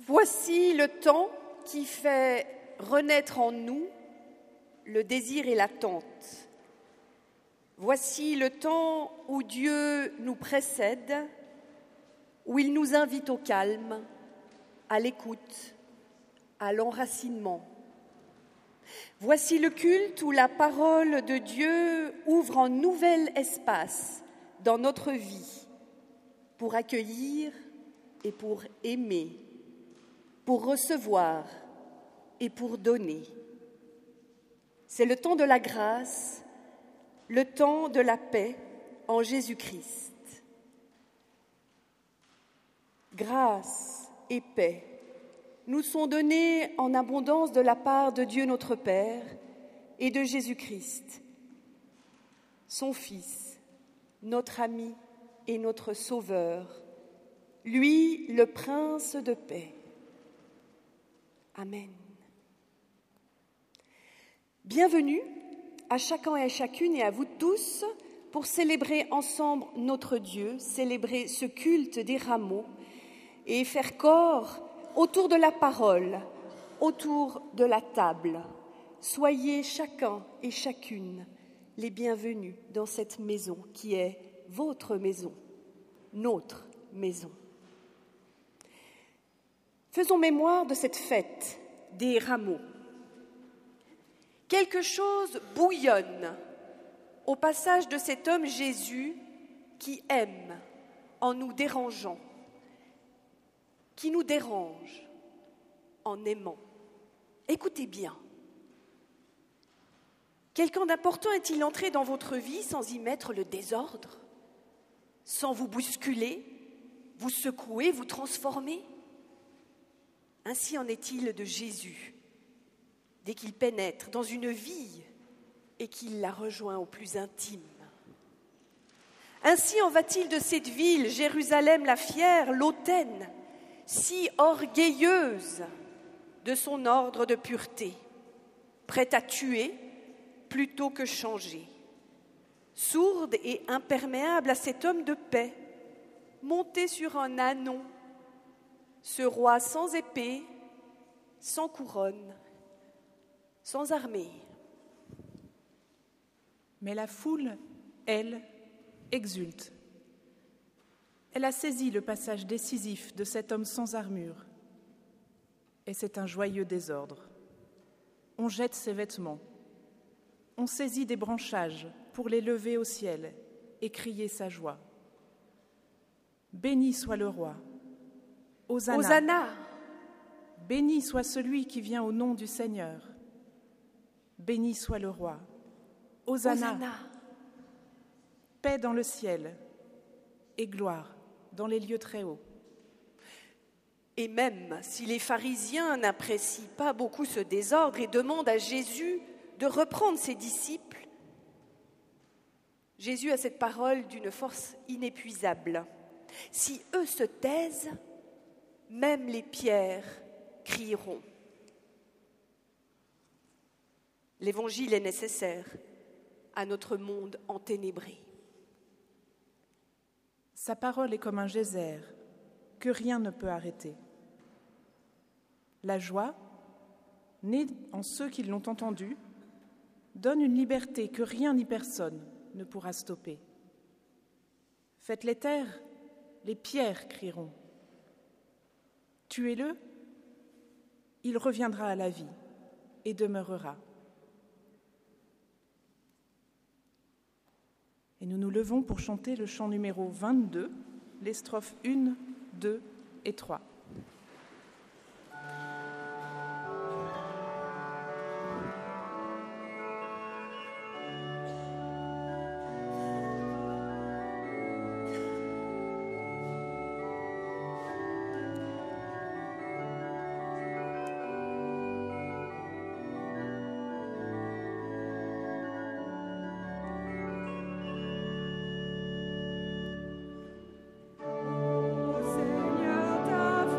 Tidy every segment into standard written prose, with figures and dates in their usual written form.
Voici le temps qui fait renaître en nous le désir et l'attente. Voici le temps où Dieu nous précède, où il nous invite au calme, à l'écoute, à l'enracinement. Voici le culte où la parole de Dieu ouvre un nouvel espace dans notre vie pour accueillir et pour aimer, pour recevoir et pour donner. C'est le temps de la grâce, le temps de la paix en Jésus-Christ. Grâce et paix nous sont donnés en abondance de la part de Dieu notre Père et de Jésus-Christ, son Fils, notre ami et notre Sauveur, lui le Prince de paix. Amen. Bienvenue à chacun et à chacune et à vous tous pour célébrer ensemble notre Dieu, célébrer ce culte des rameaux et faire corps autour de la parole, autour de la table. Soyez chacun et chacune les bienvenus dans cette maison qui est votre maison, notre maison. Faisons mémoire de cette fête des rameaux. Quelque chose bouillonne au passage de cet homme Jésus qui aime en nous dérangeant, qui nous dérange en aimant. Écoutez bien. Quelqu'un d'important est-il entré dans votre vie sans y mettre le désordre, sans vous bousculer, vous secouer, vous transformer ? Ainsi en est-il de Jésus, dès qu'il pénètre dans une vie et qu'il la rejoint au plus intime. Ainsi en va-t-il de cette ville, Jérusalem la fière, l'hautaine, si orgueilleuse de son ordre de pureté, prête à tuer plutôt que changer, sourde et imperméable à cet homme de paix, monté sur un ânon, ce roi sans épée, sans couronne, sans armée. Mais la foule, elle, exulte. Elle a saisi le passage décisif de cet homme sans armure. Et c'est un joyeux désordre. On jette ses vêtements. On saisit des branchages pour les lever au ciel et crier sa joie. Béni soit le roi. Hosanna. Hosanna. Béni soit celui qui vient au nom du Seigneur. Béni soit le roi. Hosanna. Hosanna. Paix dans le ciel et gloire dans les lieux très hauts. Et même si les pharisiens n'apprécient pas beaucoup ce désordre et demandent à Jésus de reprendre ses disciples, Jésus a cette parole d'une force inépuisable. Si eux se taisent, même les pierres crieront. L'Évangile est nécessaire à notre monde enténébré. Sa parole est comme un geyser que rien ne peut arrêter. La joie, née en ceux qui l'ont entendue, donne une liberté que rien ni personne ne pourra stopper. Faites-les taire, les pierres crieront. Tuez-le, il reviendra à la vie et demeurera. Et nous nous levons pour chanter le chant numéro 22, les strophes 1, 2 et 3. Seigneur, ta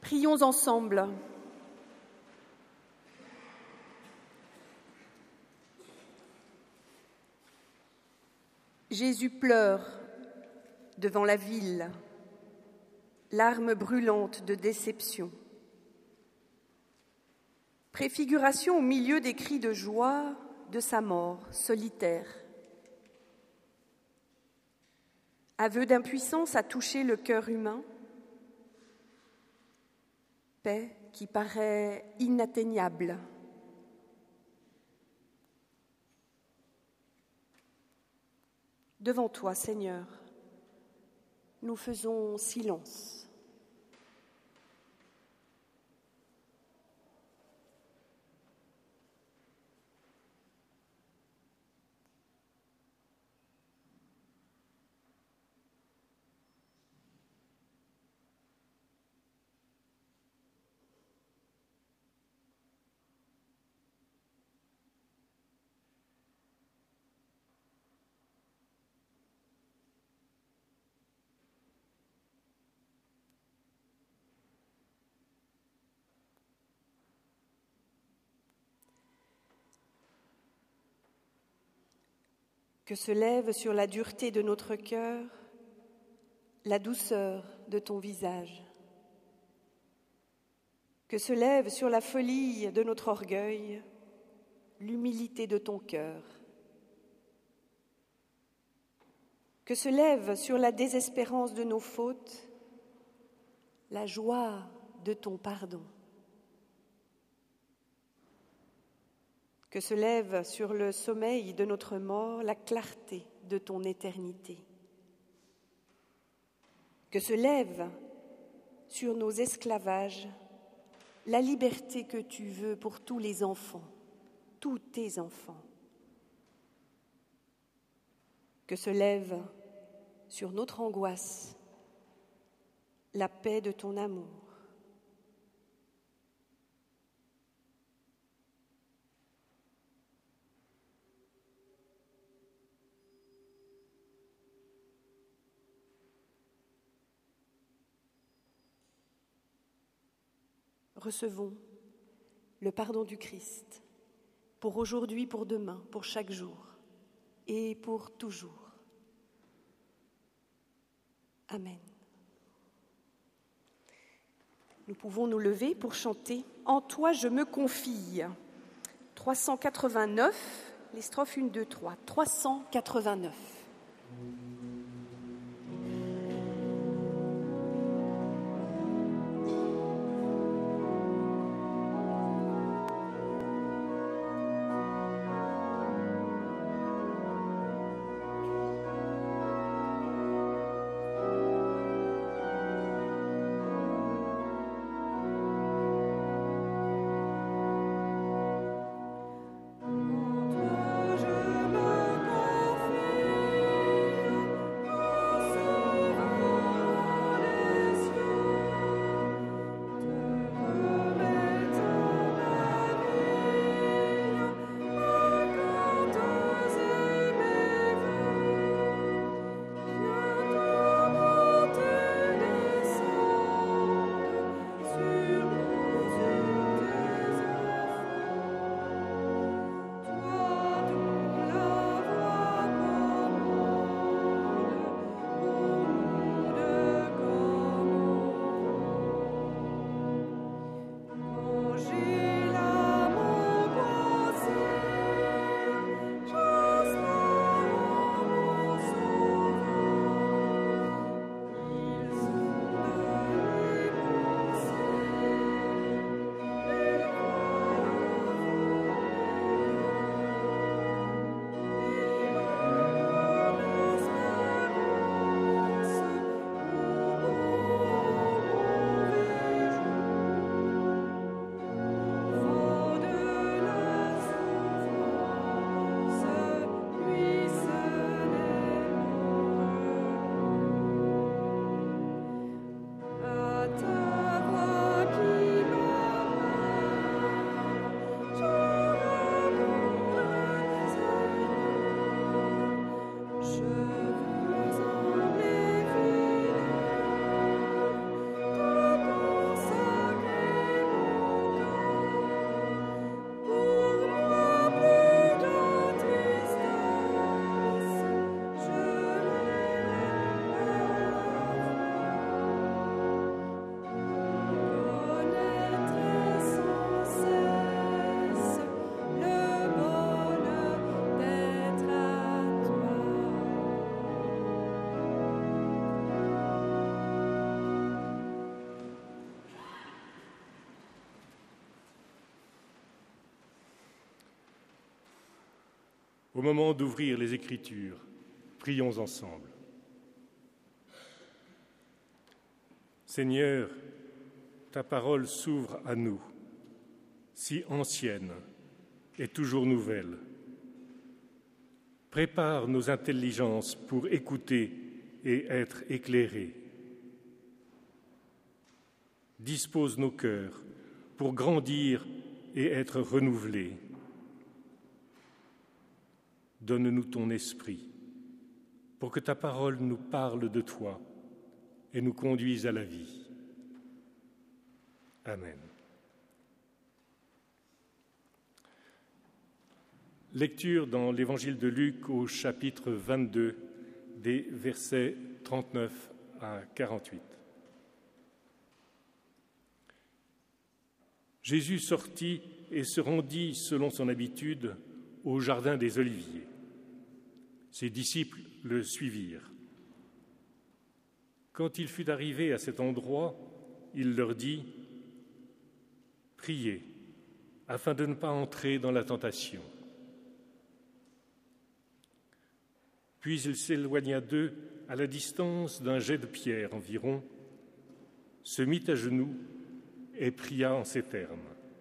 Prions ensemble. Jésus pleure devant la ville, larmes brûlantes de déception. Préfiguration au milieu des cris de joie de sa mort solitaire. Aveu d'impuissance à toucher le cœur humain. Paix qui paraît inatteignable. Devant toi, Seigneur, nous faisons silence. Que se lève sur la dureté de notre cœur la douceur de ton visage. Que se lève sur la folie de notre orgueil l'humilité de ton cœur. Que se lève sur la désespérance de nos fautes la joie de ton pardon. Que se lève sur le sommeil de notre mort la clarté de ton éternité. Que se lève sur nos esclavages la liberté que tu veux pour tous les enfants, tous tes enfants. Que se lève sur notre angoisse la paix de ton amour. Recevons le pardon du Christ pour aujourd'hui, pour demain, pour chaque jour et pour toujours. Amen. Nous pouvons nous lever pour chanter « En toi je me confie ». 389, les strophes 1, 2, 3. 389. En toi je me confie. Au moment d'ouvrir les Écritures, prions ensemble. Seigneur, ta parole s'ouvre à nous, si ancienne et toujours nouvelle. Prépare nos intelligences pour écouter et être éclairés. Dispose nos cœurs pour grandir et être renouvelés. Donne-nous ton esprit pour que ta parole nous parle de toi et nous conduise à la vie. Amen. Lecture dans l'Évangile de Luc au chapitre 22, des versets 39 à 48. Jésus sortit et se rendit, selon son habitude, au jardin des Oliviers. Ses disciples le suivirent. Quand il fut arrivé à cet endroit, il leur dit « Priez, afin de ne pas entrer dans la tentation. » Puis il s'éloigna d'eux à la distance d'un jet de pierre environ, se mit à genoux et pria en ces termes.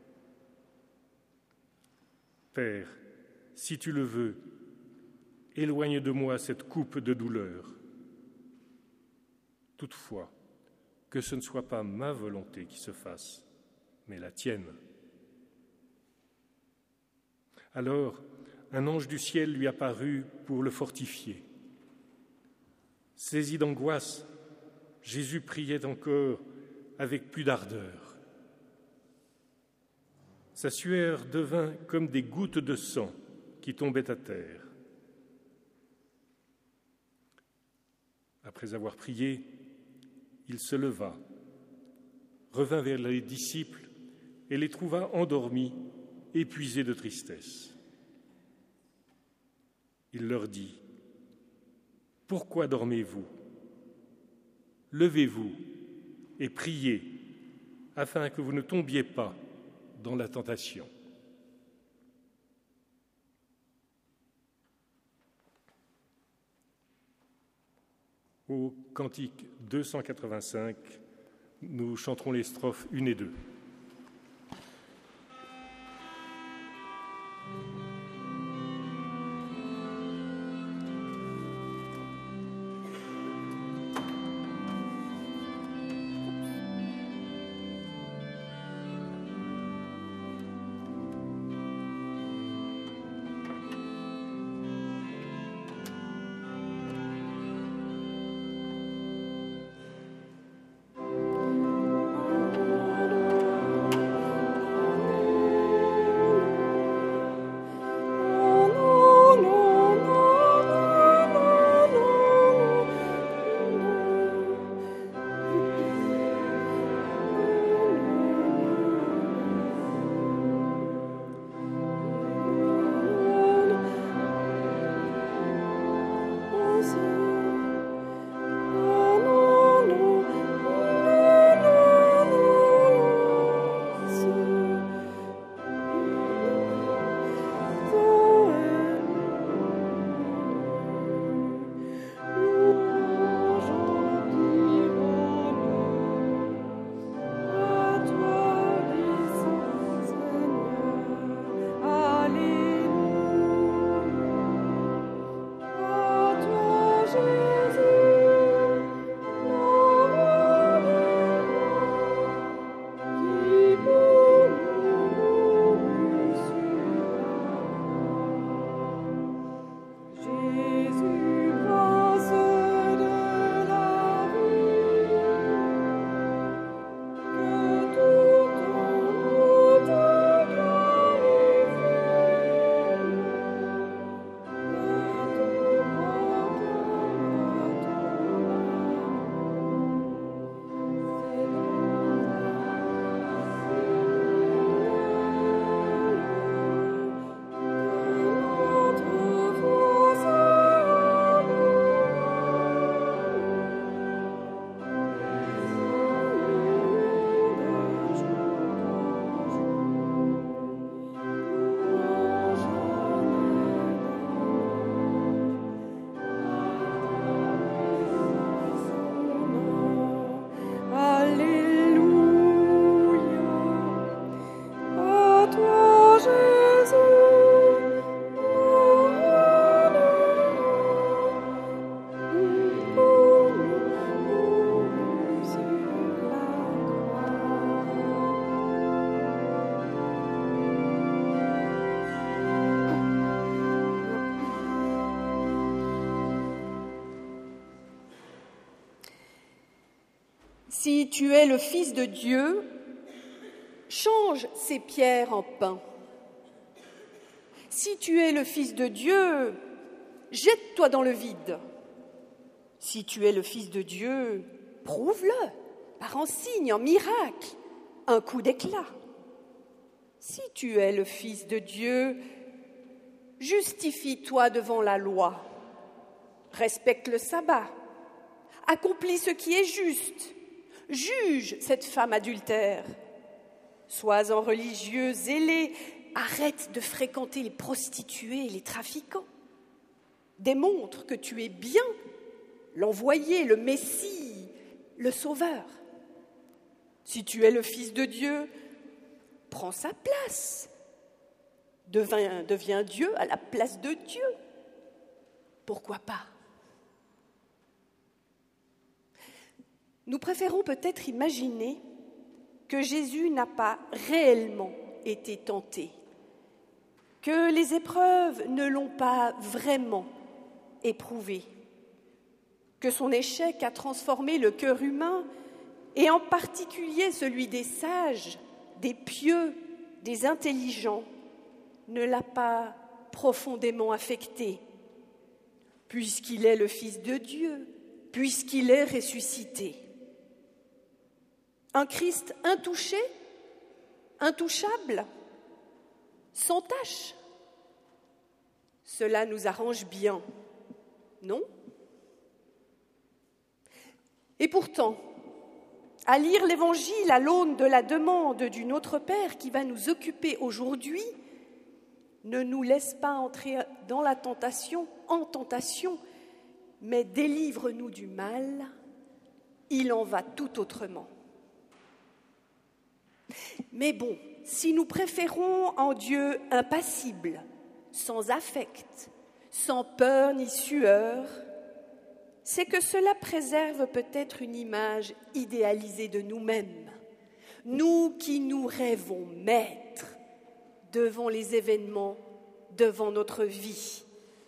« Père, si tu le veux, éloigne de moi cette coupe de douleur. Toutefois, que ce ne soit pas ma volonté qui se fasse, mais la tienne. » Alors, un ange du ciel lui apparut pour le fortifier. Saisi d'angoisse, Jésus priait encore avec plus d'ardeur. Sa sueur devint comme des gouttes de sang qui tombaient à terre. Après avoir prié, il se leva, revint vers les disciples et les trouva endormis, épuisés de tristesse. Il leur dit « Pourquoi dormez-vous ? Levez-vous et priez, afin que vous ne tombiez pas dans la tentation. » Au cantique 285, nous chanterons les strophes 1 et 2. Si tu es le Fils de Dieu, change ces pierres en pain. Si tu es le Fils de Dieu, jette-toi dans le vide. Si tu es le Fils de Dieu, prouve-le par un signe, un miracle, un coup d'éclat. Si tu es le Fils de Dieu, justifie-toi devant la loi, respecte le sabbat, accomplis ce qui est juste, juge cette femme adultère, sois un religieux zélé, arrête de fréquenter les prostituées et les trafiquants, démontre que tu es bien l'envoyé, le Messie, le Sauveur. Si tu es le Fils de Dieu, prends sa place. Deviens Dieu à la place de Dieu. Pourquoi pas? Nous préférons peut-être imaginer que Jésus n'a pas réellement été tenté, que les épreuves ne l'ont pas vraiment éprouvé, que son échec a transformé le cœur humain, et en particulier celui des sages, des pieux, des intelligents, ne l'a pas profondément affecté, puisqu'il est le Fils de Dieu, puisqu'il est ressuscité. Un Christ intouché, intouchable, sans tache. Cela nous arrange bien, non? Et pourtant, à lire l'Évangile à l'aune de la demande du Notre Père qui va nous occuper aujourd'hui, ne nous laisse pas entrer dans la tentation, en tentation, mais délivre-nous du mal, il en va tout autrement. Mais bon, si nous préférons un Dieu impassible, sans affect, sans peur ni sueur, c'est que cela préserve peut-être une image idéalisée de nous-mêmes, nous qui nous rêvons maîtres devant les événements, devant notre vie,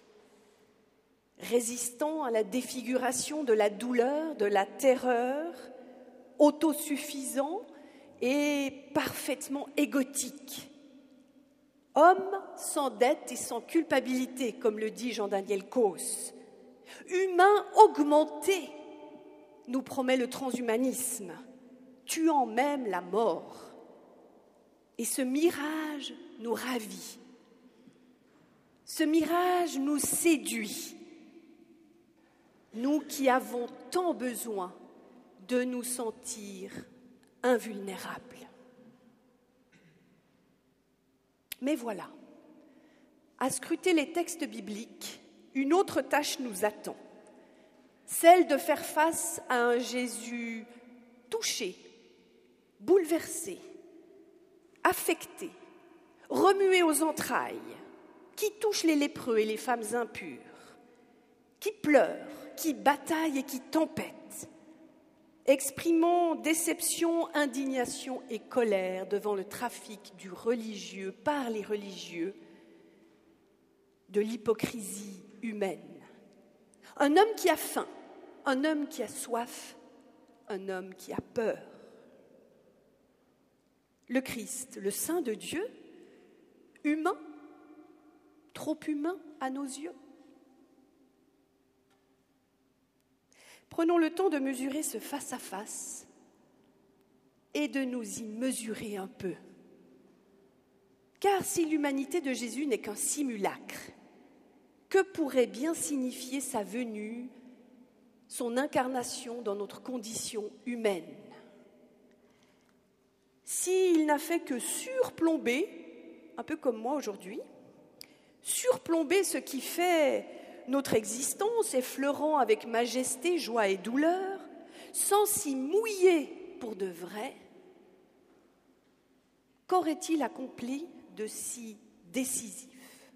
résistant à la défiguration de la douleur, de la terreur, autosuffisant et parfaitement égotique. Homme sans dette et sans culpabilité, comme le dit Jean-Daniel Causse. Humain augmenté, nous promet le transhumanisme, tuant même la mort. Et ce mirage nous ravit. Ce mirage nous séduit. Nous qui avons tant besoin de nous sentir invulnérables. Mais voilà, à scruter les textes bibliques, une autre tâche nous attend, celle de faire face à un Jésus touché, bouleversé, affecté, remué aux entrailles, qui touche les lépreux et les femmes impures, qui pleure, qui bataille et qui tempête, exprimant déception, indignation et colère devant le trafic du religieux par les religieux, de l'hypocrisie humaine. Un homme qui a faim, un homme qui a soif, un homme qui a peur. Le Christ, le Saint de Dieu, humain, trop humain à nos yeux. Prenons le temps de mesurer ce face-à-face et de nous y mesurer un peu. Car si l'humanité de Jésus n'est qu'un simulacre, que pourrait bien signifier sa venue, son incarnation dans notre condition humaine? S'il n'a fait que surplomber, un peu comme moi aujourd'hui, surplomber ce qui fait notre existence, effleurant avec majesté, joie et douleur, sans s'y mouiller pour de vrai, qu'aurait-il accompli de si décisif?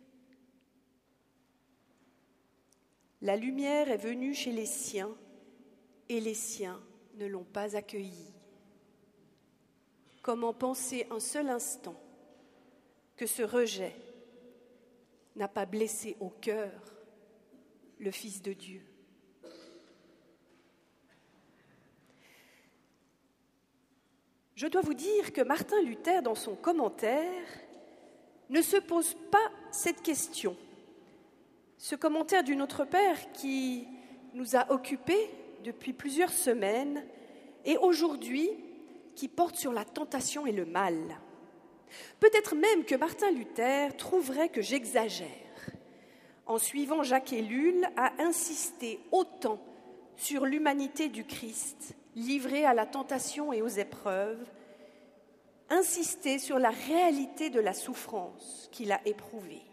La lumière est venue chez les siens et les siens ne l'ont pas accueillie. Comment penser un seul instant que ce rejet n'a pas blessé au cœur le Fils de Dieu? je dois vous dire que Martin Luther, dans son commentaire, ne se pose pas cette question. Ce commentaire du Notre Père qui nous a occupés depuis plusieurs semaines et aujourd'hui qui porte sur la tentation et le mal. Peut-être même que Martin Luther trouverait que j'exagère en suivant Jacques Ellul à insister autant sur l'humanité du Christ livré à la tentation et aux épreuves, insister sur la réalité de la souffrance qu'il a éprouvée.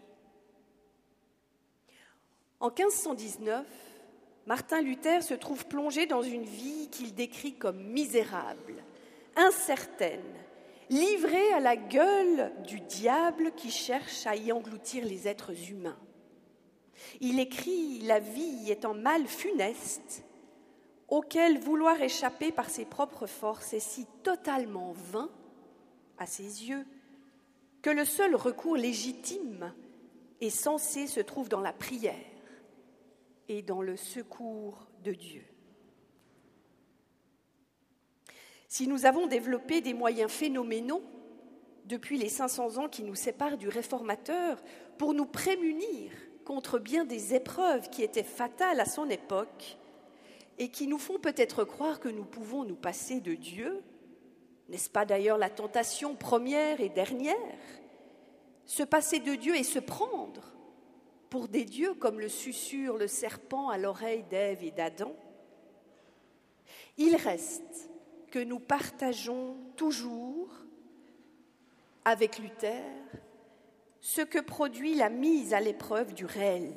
En 1519, Martin Luther se trouve plongé dans une vie qu'il décrit comme misérable, incertaine, livrée à la gueule du diable qui cherche à y engloutir les êtres humains. Il écrit « La vie est un mal funeste, auquel vouloir échapper par ses propres forces est si totalement vain, à ses yeux, que le seul recours légitime et sensé se trouve dans la prière et dans le secours de Dieu. » Si nous avons développé des moyens phénoménaux depuis les 500 ans qui nous séparent du Réformateur pour nous prémunir contre bien des épreuves qui étaient fatales à son époque et qui nous font peut-être croire que nous pouvons nous passer de Dieu, n'est-ce pas d'ailleurs la tentation première et dernière? Se passer de Dieu et se prendre pour des dieux comme le susurre le serpent à l'oreille d'Ève et d'Adam. Il reste que nous partageons toujours avec Luther ce que produit la mise à l'épreuve du réel.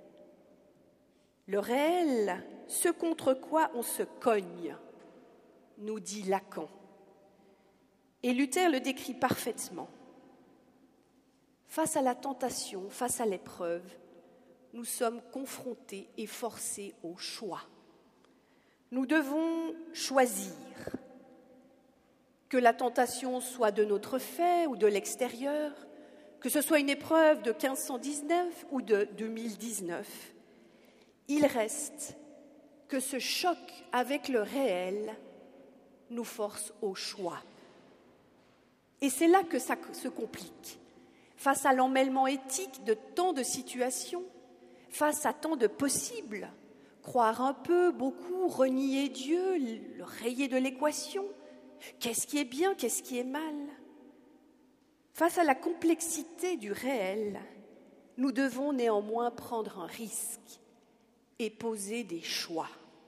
Le réel, ce contre quoi on se cogne, nous dit Lacan. Et Luther le décrit parfaitement. Face à la tentation, face à l'épreuve, nous sommes confrontés et forcés au choix. Nous devons choisir, que la tentation soit de notre fait ou de l'extérieur, que ce soit une épreuve de 1519 ou de 2019. Il reste que ce choc avec le réel nous force au choix. Et c'est là que ça se complique. Face à l'emmêlement éthique de tant de situations, face à tant de possibles, croire un peu, beaucoup, renier Dieu, le rayer de l'équation, qu'est-ce qui est bien, qu'est-ce qui est mal? Face à la complexité du réel, nous devons néanmoins prendre un risque et poser des choix.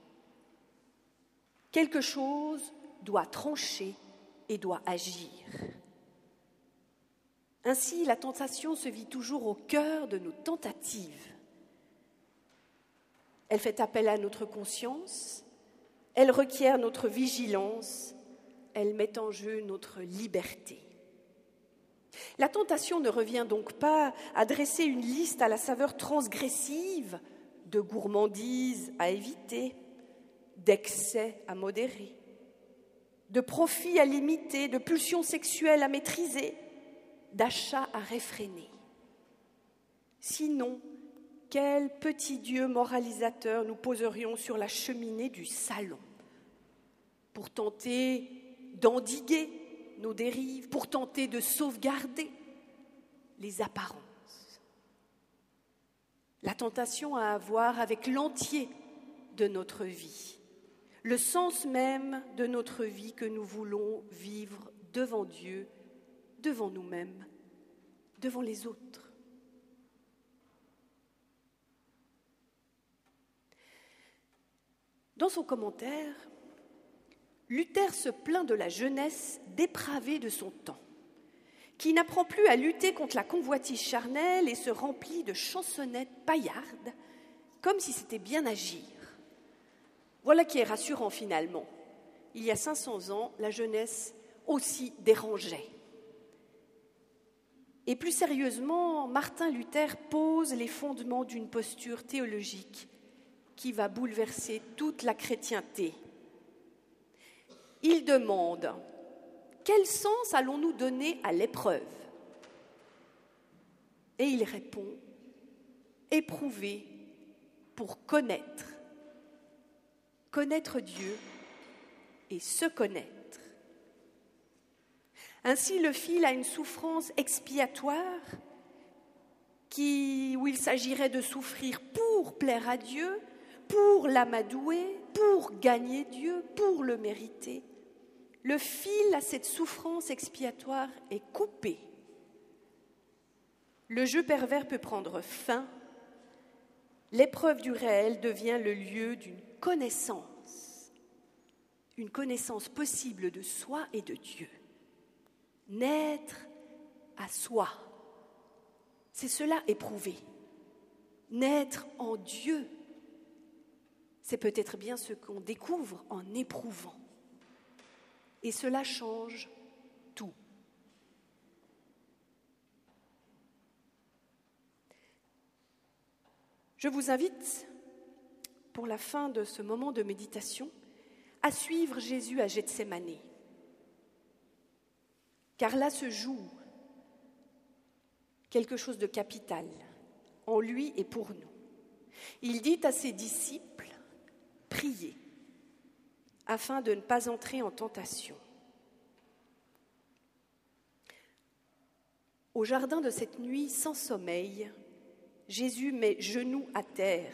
Quelque chose doit trancher et doit agir. Ainsi, la tentation se vit toujours au cœur de nos tentatives. Elle fait appel à notre conscience, elle requiert notre vigilance, elle met en jeu notre liberté. La tentation ne revient donc pas à dresser une liste à la saveur transgressive de gourmandises à éviter, d'excès à modérer, de profits à limiter, de pulsions sexuelles à maîtriser, d'achats à réfréner. Sinon, quel petit Dieu moralisateur nous poserions sur la cheminée du salon pour tenter d'endiguer nos dérives, pour tenter de sauvegarder les apparences. La tentation a à voir avec l'entier de notre vie, le sens même de notre vie que nous voulons vivre devant Dieu, devant nous-mêmes, devant les autres. Dans son commentaire, Luther se plaint de la jeunesse dépravée de son temps, qui n'apprend plus à lutter contre la convoitise charnelle et se remplit de chansonnettes paillardes, comme si c'était bien agir. Voilà qui est rassurant finalement. Il y a 500 ans, la jeunesse aussi dérangeait. Et plus sérieusement, Martin Luther pose les fondements d'une posture théologique qui va bouleverser toute la chrétienté. Il demande « Quel sens allons-nous donner à l'épreuve ?» Et il répond « Éprouver pour connaître. Connaître Dieu et se connaître. Ainsi, le fil a une souffrance expiatoire où il s'agirait de souffrir pour plaire à Dieu, pour l'amadouer, pour gagner Dieu, pour le mériter. Le fil à cette souffrance expiatoire est coupé. Le jeu pervers peut prendre fin. L'épreuve du réel devient le lieu d'une connaissance, une connaissance possible de soi et de Dieu. Naître à soi, c'est cela éprouver. Naître en Dieu, c'est peut-être bien ce qu'on découvre en éprouvant. Et cela change tout. Je vous invite, pour la fin de ce moment de méditation, à suivre Jésus à Gethsémani. Car là se joue quelque chose de capital en lui et pour nous. Il dit à ses disciples, « Priez, afin de ne pas entrer en tentation. » Au jardin de cette nuit sans sommeil, Jésus met genoux à terre,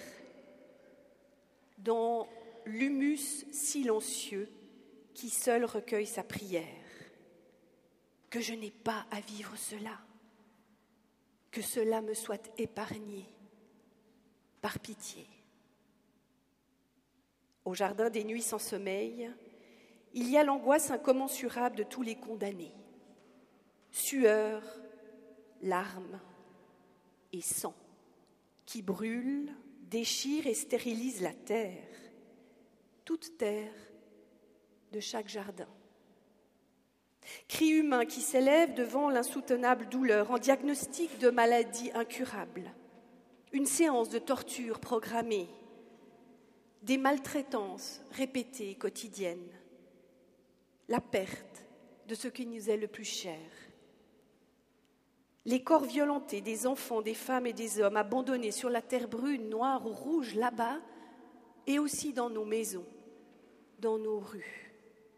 dans l'humus silencieux qui seul recueille sa prière. Que je n'ai pas à vivre cela, que cela me soit épargné, par pitié. Au jardin des nuits sans sommeil, il y a l'angoisse incommensurable de tous les condamnés. Sueur, larmes et sang qui brûlent, déchirent et stérilisent la terre, toute terre de chaque jardin. Cris humains qui s'élèvent devant l'insoutenable douleur en diagnostic de maladie incurable, une séance de torture programmée, des maltraitances répétées quotidiennes, la perte de ce qui nous est le plus cher. Les corps violentés des enfants, des femmes et des hommes abandonnés sur la terre brune, noire ou rouge là-bas et aussi dans nos maisons, dans nos rues.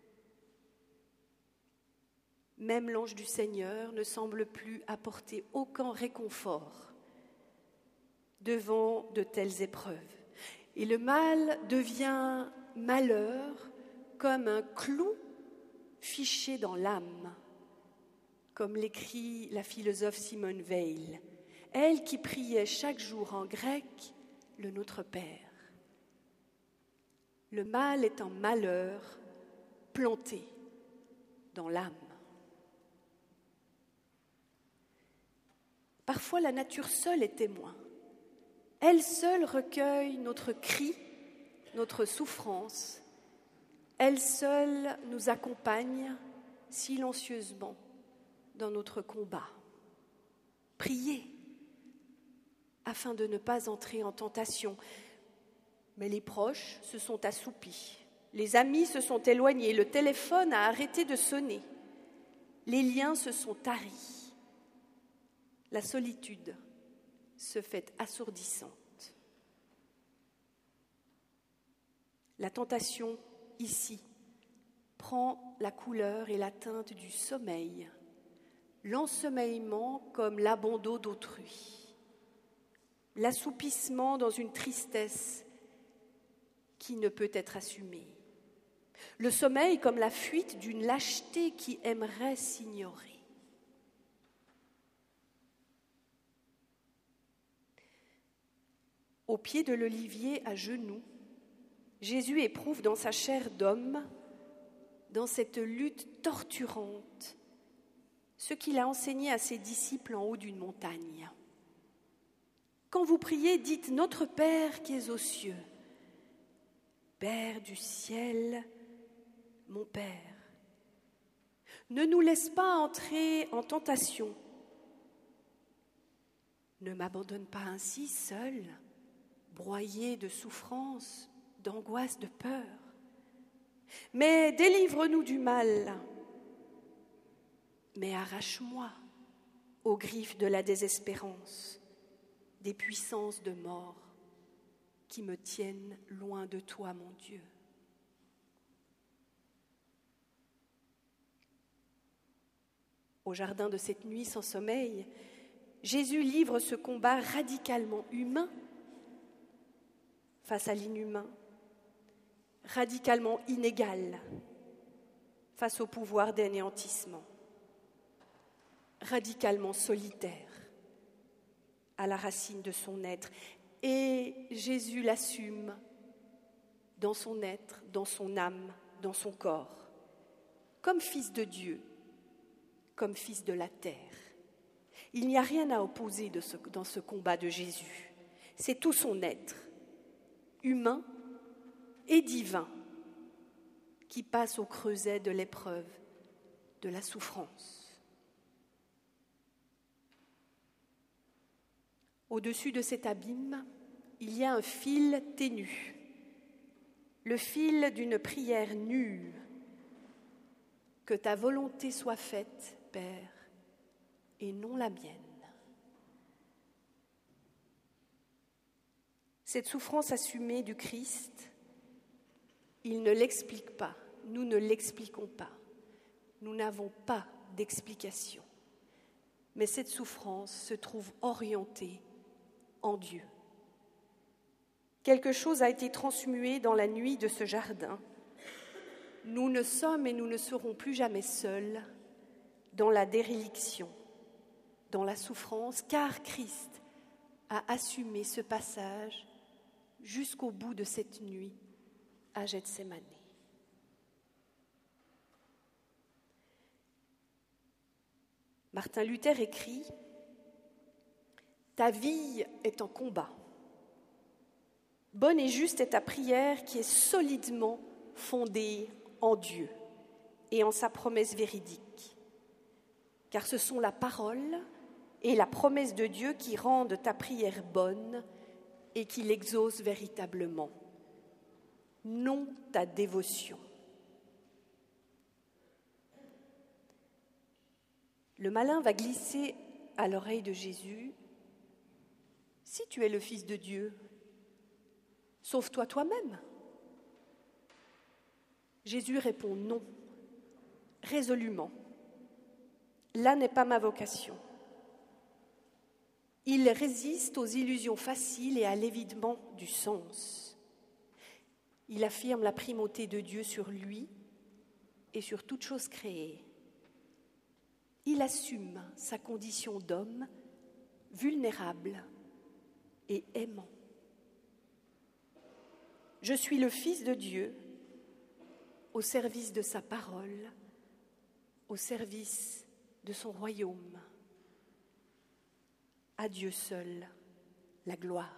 Même l'ange du Seigneur ne semble plus apporter aucun réconfort devant de telles épreuves. Et le mal devient malheur comme un clou fiché dans l'âme, comme l'écrit la philosophe Simone Weil, elle qui priait chaque jour en grec le Notre Père. Le mal est un malheur planté dans l'âme. Parfois, la nature seule est témoin. Elle seule recueille notre cri, notre souffrance. Elle seule nous accompagne silencieusement dans notre combat. Priez afin de ne pas entrer en tentation. Mais les proches se sont assoupis. Les amis se sont éloignés. Le téléphone a arrêté de sonner. Les liens se sont taris. La solitude se fait assourdissante. La tentation, ici, prend la couleur et la teinte du sommeil, l'ensommeillement comme l'abandon d'autrui, l'assoupissement dans une tristesse qui ne peut être assumée, le sommeil comme la fuite d'une lâcheté qui aimerait s'ignorer. Au pied de l'olivier à genoux, Jésus éprouve dans sa chair d'homme, dans cette lutte torturante, ce qu'il a enseigné à ses disciples en haut d'une montagne. Quand vous priez, dites « Notre Père qui es aux cieux, Père du ciel, mon Père, ne nous laisse pas entrer en tentation. Ne m'abandonne pas ainsi seul, broyé de souffrance, d'angoisse, de peur. Mais délivre-nous du mal. Mais arrache-moi aux griffes de la désespérance, des puissances de mort qui me tiennent loin de toi, mon Dieu. » Au jardin de cette nuit sans sommeil, Jésus livre ce combat radicalement humain face à l'inhumain, radicalement inégal face au pouvoir d'anéantissement, radicalement solitaire à la racine de son être. Et Jésus l'assume dans son être, dans son âme, dans son corps, comme fils de Dieu, comme fils de la terre. Il n'y a rien à opposer dans ce combat de Jésus. C'est tout son être, humain et divin, qui passe au creuset de l'épreuve, de la souffrance. Au-dessus de cet abîme, il y a un fil ténu, le fil d'une prière nue. Que ta volonté soit faite, Père, et non la mienne. Cette souffrance assumée du Christ, il ne l'explique pas, nous ne l'expliquons pas, nous n'avons pas d'explication. Mais cette souffrance se trouve orientée en Dieu. Quelque chose a été transmué dans la nuit de ce jardin. Nous ne sommes et nous ne serons plus jamais seuls dans la déréliction, dans la souffrance, car Christ a assumé ce passage jusqu'au bout de cette nuit à Gethsémani. Martin Luther écrit « Ta vie est en combat. Bonne et juste est ta prière qui est solidement fondée en Dieu et en sa promesse véridique. Car ce sont la parole et la promesse de Dieu qui rendent ta prière bonne et qui l'exaucent véritablement, non ta dévotion. » Le malin va glisser à l'oreille de Jésus « Si tu es le Fils de Dieu, sauve-toi toi-même. » Jésus répond non, résolument. Là n'est pas ma vocation. Il résiste aux illusions faciles et à l'évidement du sens. Il affirme la primauté de Dieu sur lui et sur toute chose créée. Il assume sa condition d'homme vulnérable et aimant. Je suis le Fils de Dieu au service de sa parole, au service de son royaume. À Dieu seul la gloire.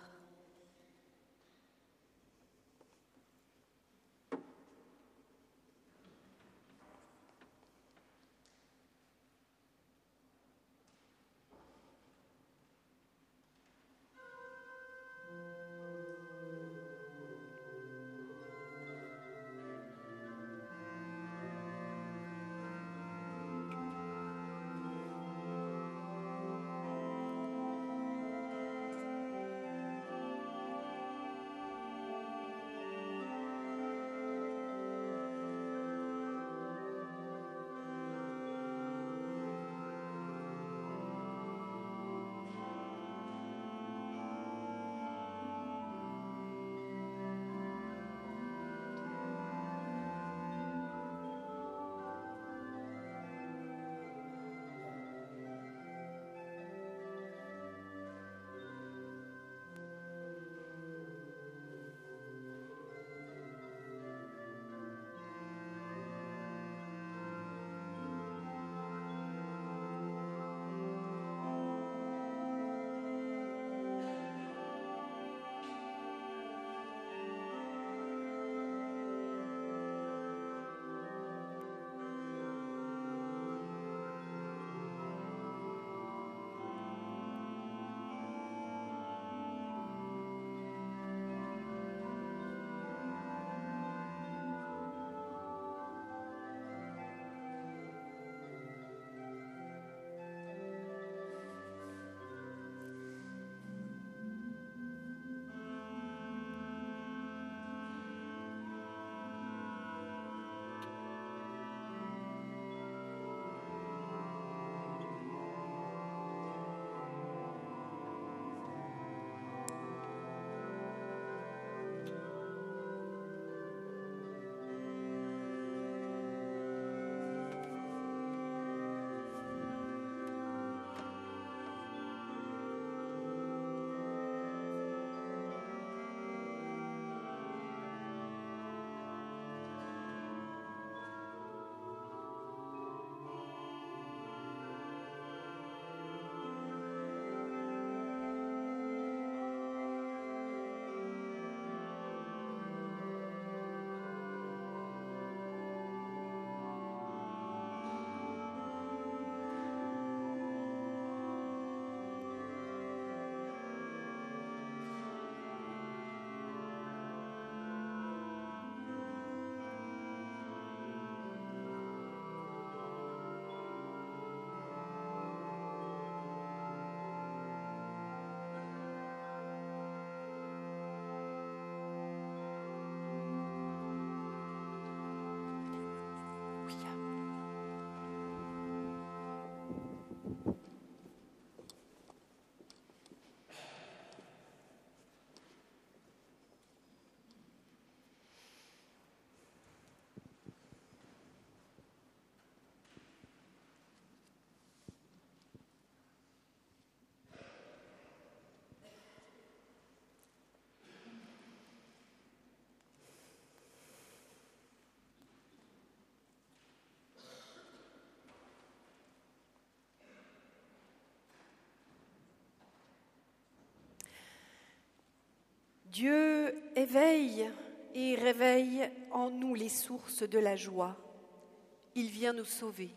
Dieu éveille et réveille en nous les sources de la joie. Il vient nous sauver.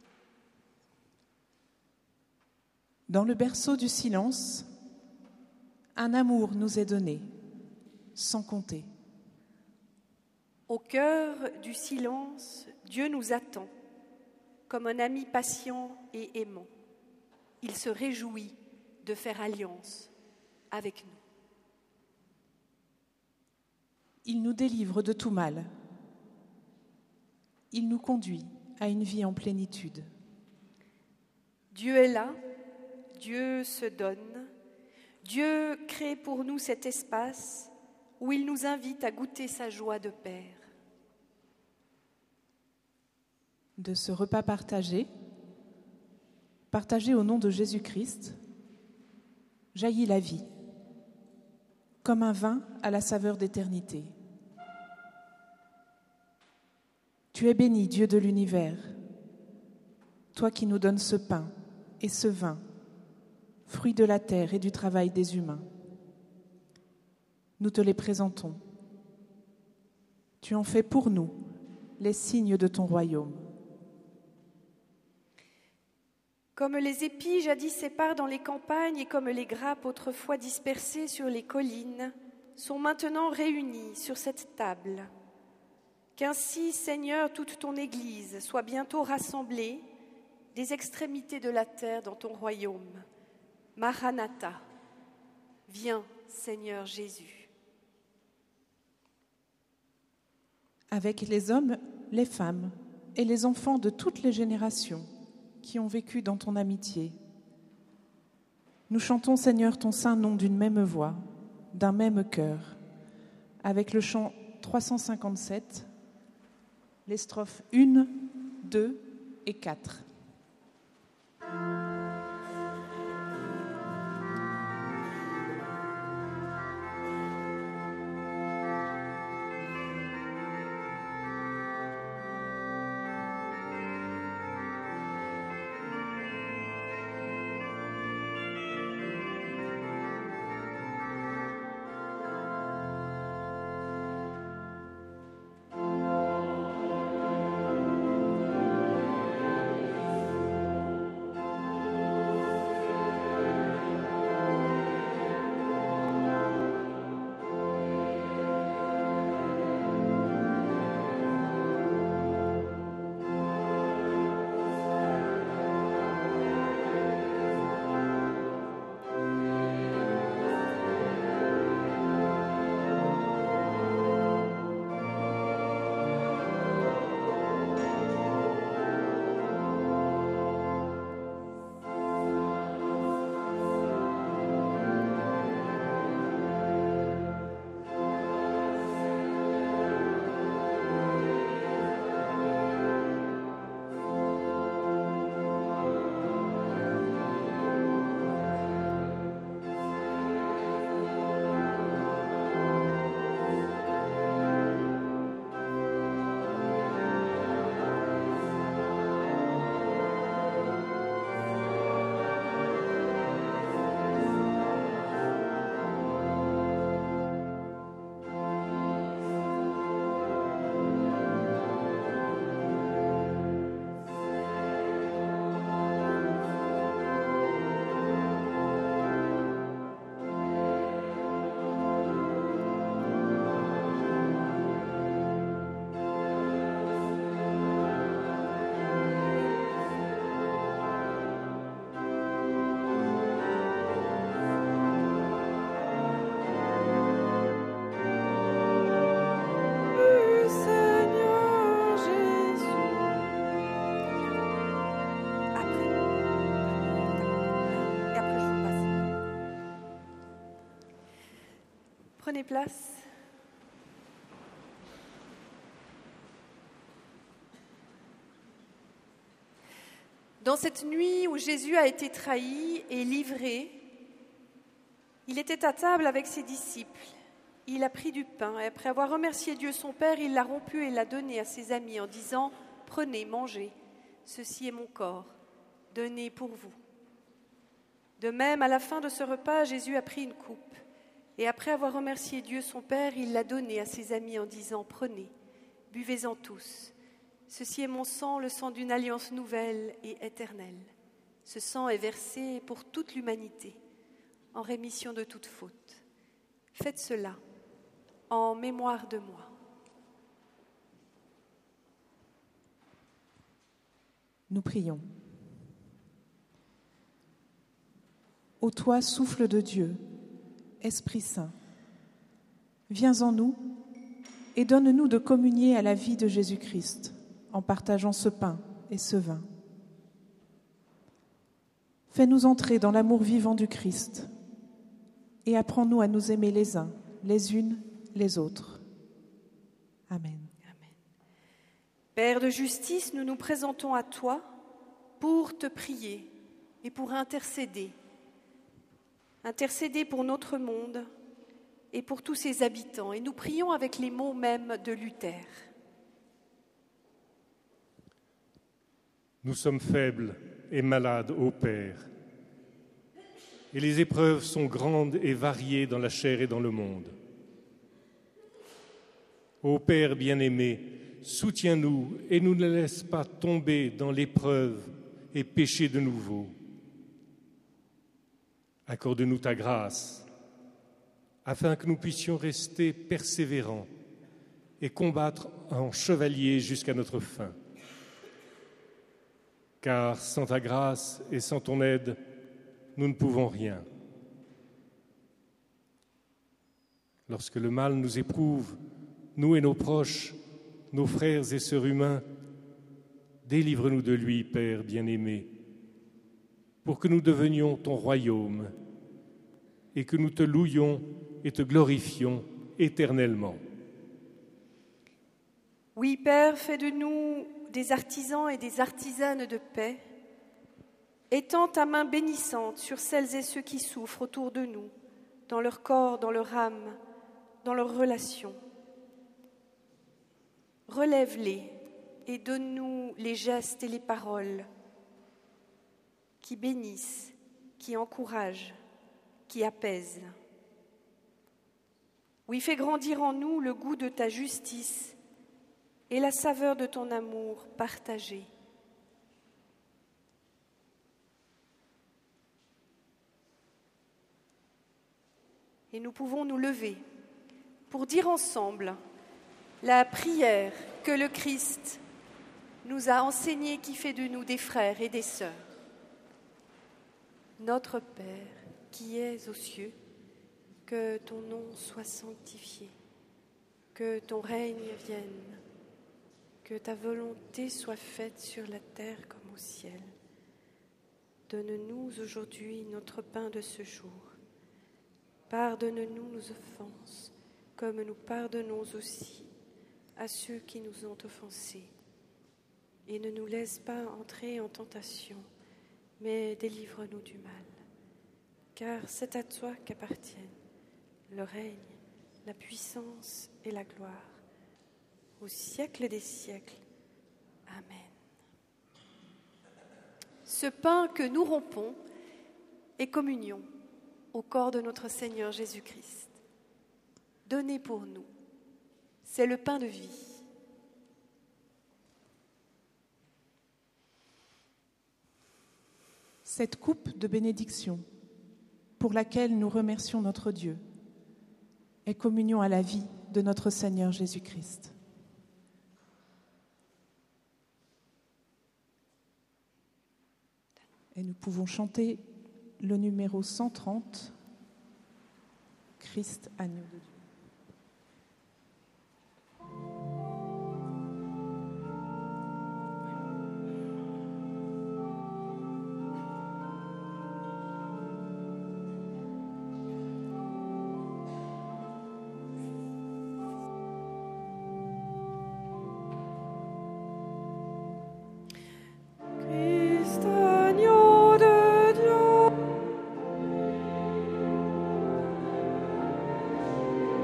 Dans le berceau du silence, un amour nous est donné, sans compter. Au cœur du silence, Dieu nous attend, comme un ami patient et aimant. Il se réjouit de faire alliance avec nous. Il nous délivre de tout mal. Il nous conduit à une vie en plénitude. Dieu est là, Dieu se donne, Dieu crée pour nous cet espace où il nous invite à goûter sa joie de Père. De ce repas partagé au nom de Jésus-Christ, jaillit la vie, comme un vin à la saveur d'éternité. Tu es béni, Dieu de l'univers, toi qui nous donnes ce pain et ce vin, fruit de la terre et du travail des humains. Nous te les présentons. Tu en fais pour nous les signes de ton royaume. Comme les épis jadis s'éparent dans les campagnes et comme les grappes autrefois dispersées sur les collines sont maintenant réunies sur cette table. Qu'ainsi, Seigneur, toute ton Église soit bientôt rassemblée des extrémités de la terre dans ton royaume. Maranatha, viens, Seigneur Jésus. Avec les hommes, les femmes et les enfants de toutes les générations qui ont vécu dans ton amitié, nous chantons, Seigneur, ton saint nom d'une même voix, d'un même cœur, avec le chant 357, les strophes 1, 2 et 4. Prenez place. Dans cette nuit où Jésus a été trahi et livré, il était à table avec ses disciples. Il a pris du pain et après avoir remercié Dieu son Père, il l'a rompu et l'a donné à ses amis en disant « Prenez, mangez, ceci est mon corps, donné pour vous. » De même, à la fin de ce repas, Jésus a pris une coupe. Et après avoir remercié Dieu son Père, il l'a donné à ses amis en disant « Prenez, buvez-en tous. Ceci est mon sang, le sang d'une alliance nouvelle et éternelle. Ce sang est versé pour toute l'humanité, en rémission de toute faute. Faites cela en mémoire de moi. » Nous prions. Ô toi, souffle de Dieu, Esprit Saint, viens en nous et donne-nous de communier à la vie de Jésus-Christ en partageant ce pain et ce vin. Fais-nous entrer dans l'amour vivant du Christ et apprends-nous à nous aimer les uns, les unes, les autres. Amen. Père de justice, nous nous présentons à toi pour te prier et pour intercéder. Intercéder pour notre monde et pour tous ses habitants. Et nous prions avec les mots mêmes de Luther. Nous sommes faibles et malades, ô Père, et les épreuves sont grandes et variées dans la chair et dans le monde. Ô Père bien-aimé, soutiens-nous et nous ne laisse pas tomber dans l'épreuve et pécher de nouveau. Accorde-nous ta grâce, afin que nous puissions rester persévérants et combattre en chevaliers jusqu'à notre fin. Car sans ta grâce et sans ton aide, nous ne pouvons rien. Lorsque le mal nous éprouve, nous et nos proches, nos frères et sœurs humains, délivre-nous de lui, Père bien-aimé, pour que nous devenions ton royaume et que nous te louions et te glorifions éternellement. Oui, Père, fais de nous des artisans et des artisanes de paix. Étends ta main bénissante sur celles et ceux qui souffrent autour de nous, dans leur corps, dans leur âme, dans leurs relations. Relève-les et donne-nous les gestes et les paroles qui bénissent, qui encouragent, qui apaisent. Oui, fais grandir en nous le goût de ta justice et la saveur de ton amour partagé. Et nous pouvons nous lever pour dire ensemble la prière que le Christ nous a enseignée, qui fait de nous des frères et des sœurs. Notre Père, qui es aux cieux, que ton nom soit sanctifié, que ton règne vienne, que ta volonté soit faite sur la terre comme au ciel. Donne-nous aujourd'hui notre pain de ce jour. Pardonne-nous nos offenses, comme nous pardonnons aussi à ceux qui nous ont offensés. Et ne nous laisse pas entrer en tentation, mais délivre-nous du mal. Car c'est à toi qu'appartiennent le règne, la puissance et la gloire, au siècle des siècles. Amen. Ce pain que nous rompons est communion au corps de notre Seigneur Jésus-Christ, donné pour nous. C'est le pain de vie. Cette coupe de bénédiction, pour laquelle nous remercions notre Dieu, est communion à la vie de notre Seigneur Jésus-Christ. Et nous pouvons chanter le numéro 130, Christ, agneau de Dieu. Christ, agneau de Dieu.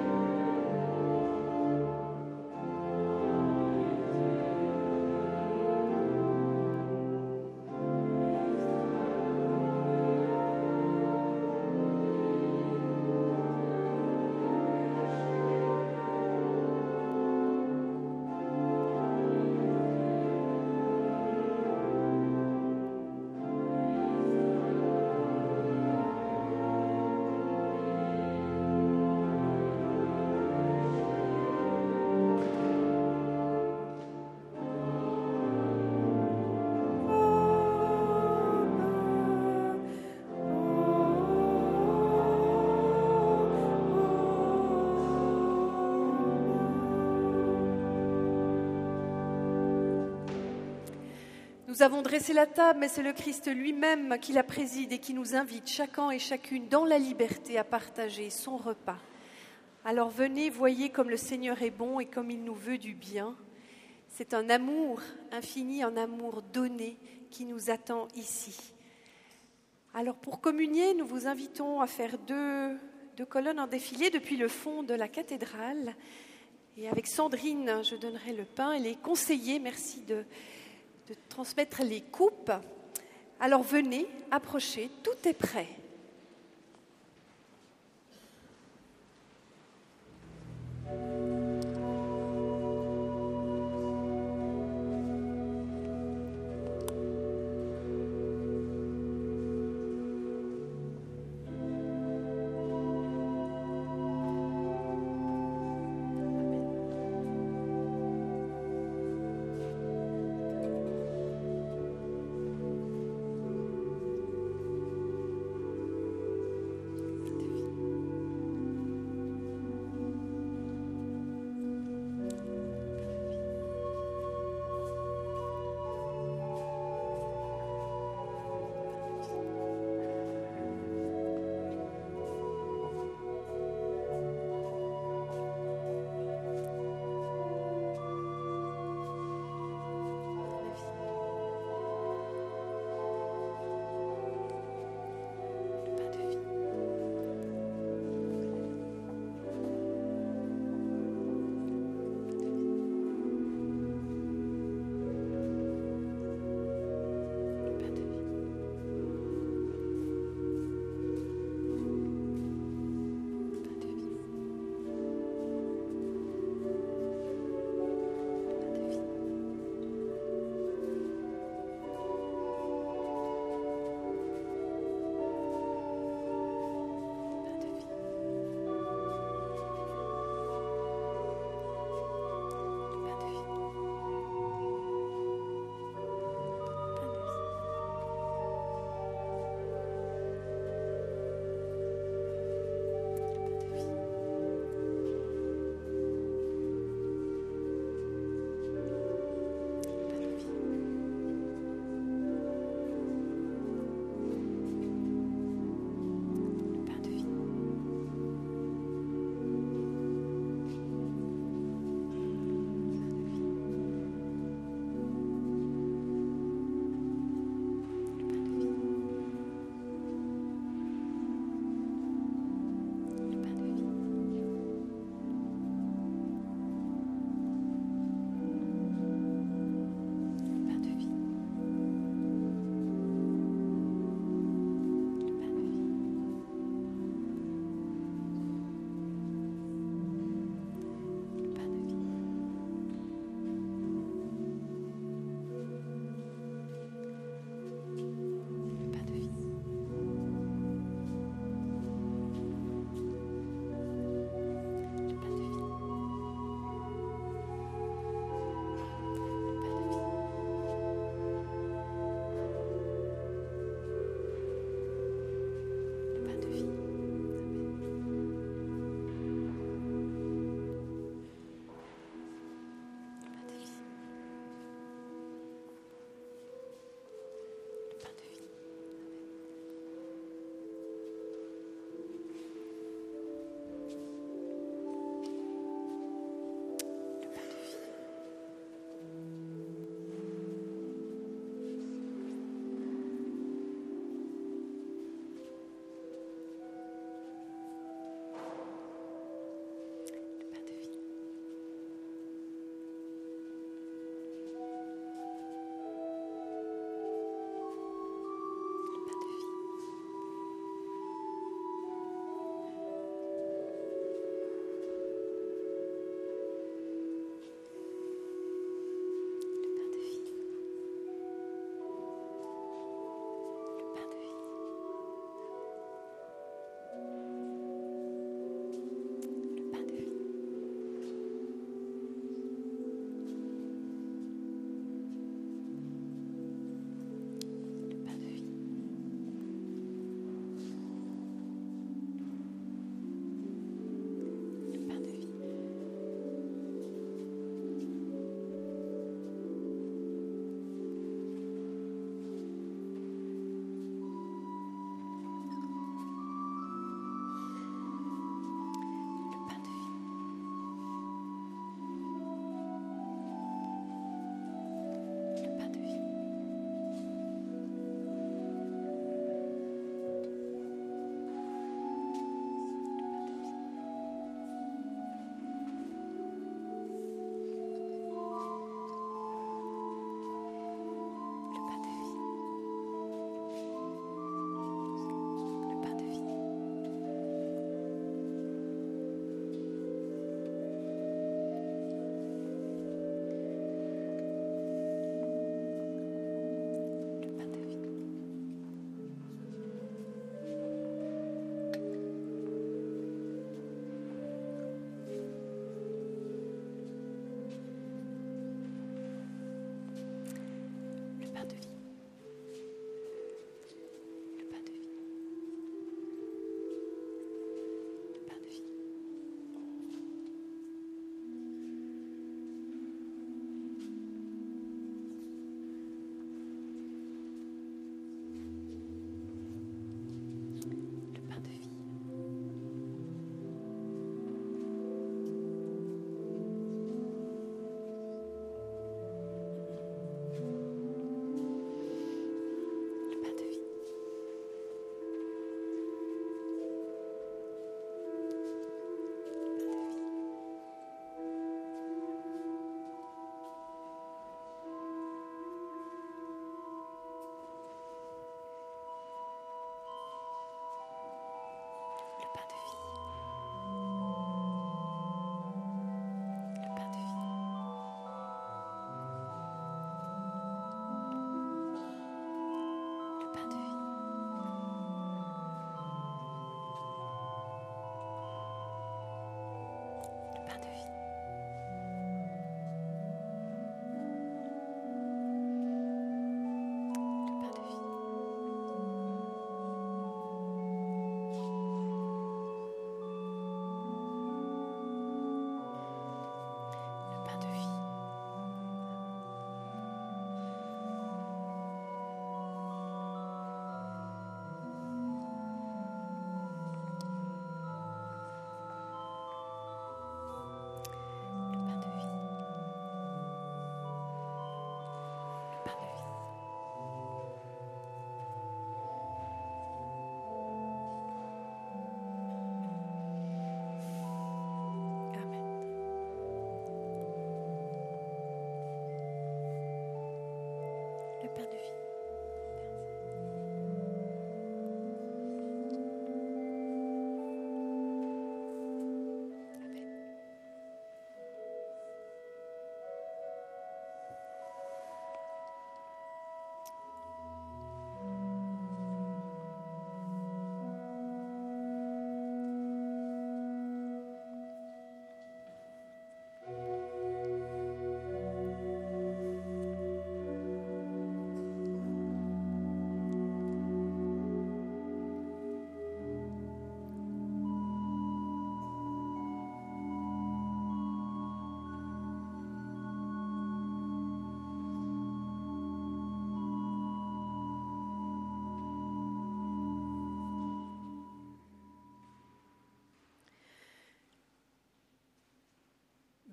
Nous avons dressé la table, mais c'est le Christ lui-même qui la préside et qui nous invite, chacun et chacune, dans la liberté, à partager son repas. Alors venez, voyez comme le Seigneur est bon et comme il nous veut du bien. C'est un amour infini, un amour donné qui nous attend ici. Alors pour communier, nous vous invitons à faire deux colonnes en défilé depuis le fond de la cathédrale. Et avec Sandrine, je donnerai le pain et les conseillers, merci de transmettre les coupes. Alors venez, approchez, tout est prêt.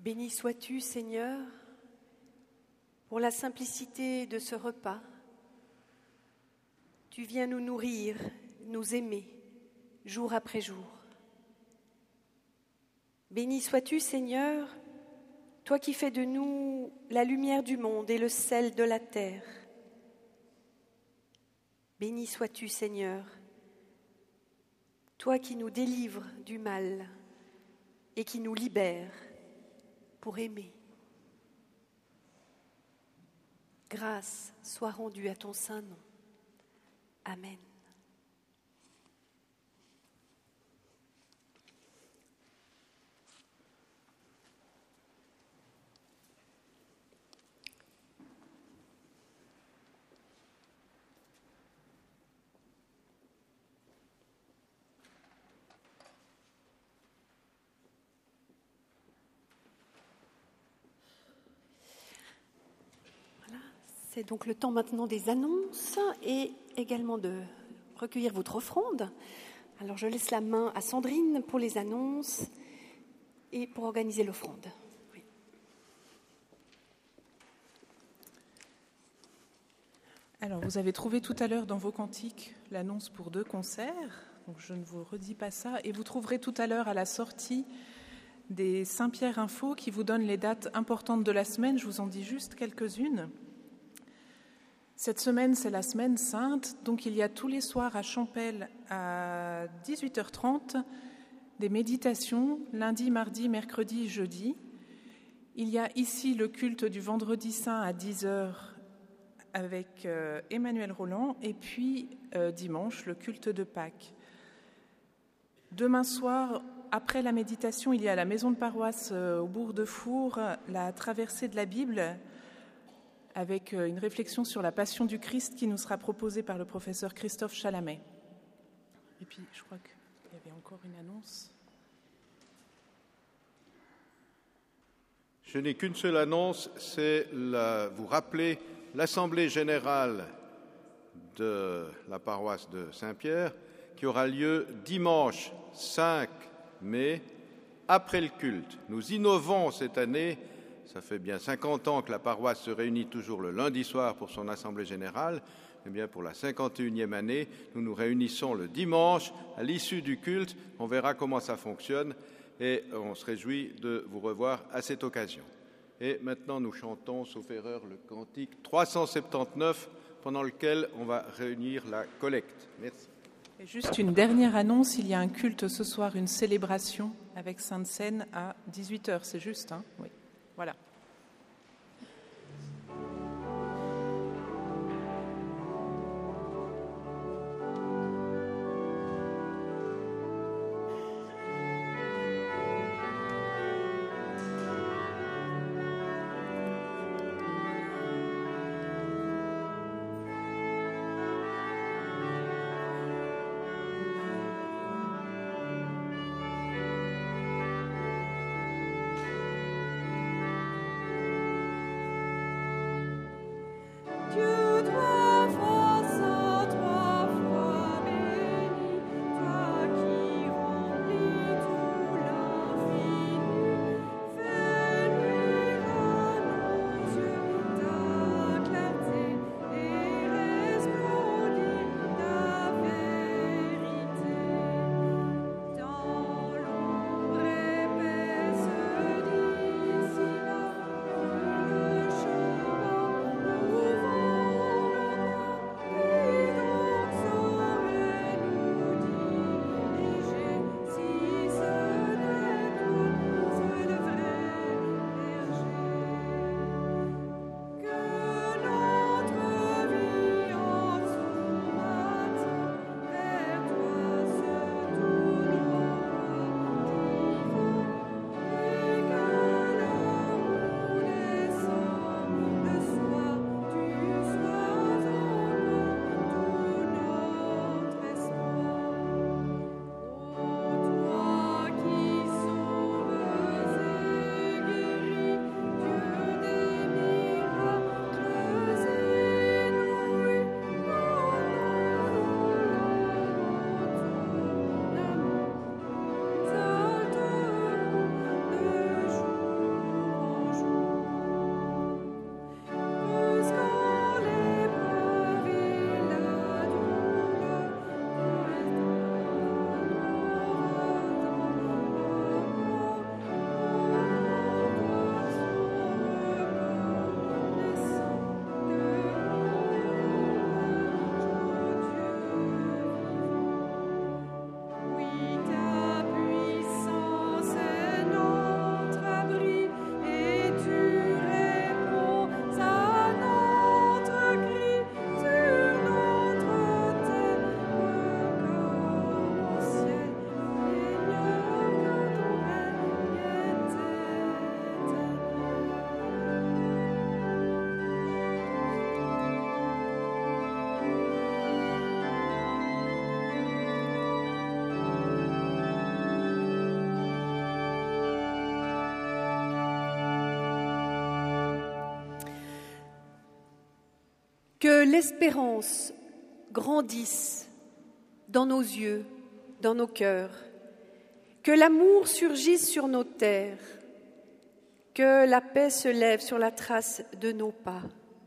Béni sois-tu, Seigneur, pour la simplicité de ce repas. Tu viens nous nourrir, nous aimer, jour après jour. Béni sois-tu, Seigneur, toi qui fais de nous la lumière du monde et le sel de la terre. Béni sois-tu, Seigneur, toi qui nous délivres du mal et qui nous libères pour aimer. Grâce soit rendue à ton saint nom. Amen. C'est donc le temps maintenant des annonces et également de recueillir votre offrande. Alors je laisse la main à Sandrine pour les annonces et pour organiser l'offrande. Oui. Alors vous avez trouvé tout à l'heure dans vos cantiques l'annonce pour 2 concerts, donc je ne vous redis pas ça. Et vous trouverez tout à l'heure à la sortie des Saint-Pierre Info qui vous donnent les dates importantes de la semaine. Je vous en dis juste quelques-unes. Cette semaine, c'est la semaine sainte, donc il y a tous les soirs à Champel à 18h30 des méditations, lundi, mardi, mercredi, jeudi. Il y a ici le culte du vendredi saint à 10h avec Emmanuel Roland et puis dimanche, le culte de Pâques. Demain soir, après la méditation, il y a à la maison de paroisse au bourg de Four la traversée de la Bible avec une réflexion sur la passion du Christ qui nous sera proposée par le professeur Christophe Chalamet. Et puis, je crois qu'il y avait encore une annonce. Je n'ai qu'une seule annonce, c'est vous rappeler l'Assemblée générale de la paroisse de Saint-Pierre qui aura lieu dimanche 5 mai après le culte. Nous innovons cette année. Ça fait bien 50 ans que la paroisse se réunit toujours le lundi soir pour son assemblée générale. Eh bien, pour la 51e année, nous nous réunissons le dimanche à l'issue du culte. On verra comment ça fonctionne et on se réjouit de vous revoir à cette occasion. Et maintenant, nous chantons, sauf erreur, le cantique 379 pendant lequel on va réunir la collecte. Merci. Et juste une dernière annonce, il y a un culte ce soir, une célébration avec Sainte Seine à 18h, c'est juste, hein ? Oui. Voilà. Que l'espérance grandisse dans nos yeux, dans nos cœurs. Que l'amour surgisse sur nos terres. Que la paix se lève sur la trace de nos pas.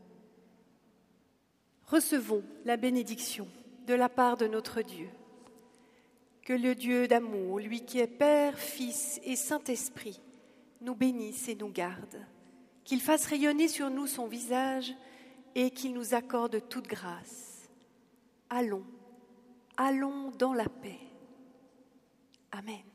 Recevons la bénédiction de la part de notre Dieu. Que le Dieu d'amour, lui qui est Père, Fils et Saint-Esprit, nous bénisse et nous garde. Qu'il fasse rayonner sur nous son visage et qu'il nous accorde toute grâce. Allons dans la paix. Amen.